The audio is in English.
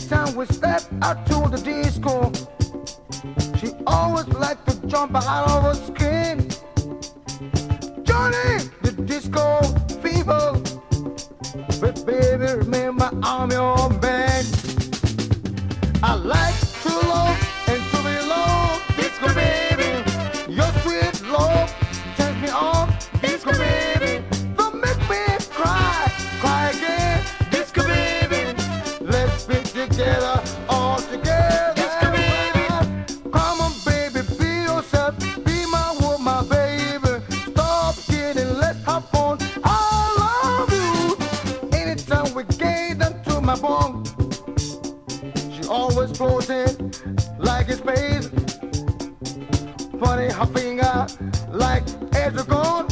Anytime we step out to the disco, she always like to jump out of her skin. Johnny, the disco fever. But baby, remember I'm your man. I like to love and to be loved, disco baby. Your sweet love turns me on, disco baby. Don't make me cry, cry again, disco baby. Let's be together, all together. Disco baby. Come on baby, be yourself, be my woman, baby. Stop kidding, let's have fun. I love you. Anytime we get into my bone, she always floating like a space. Funny her finger like a dragon.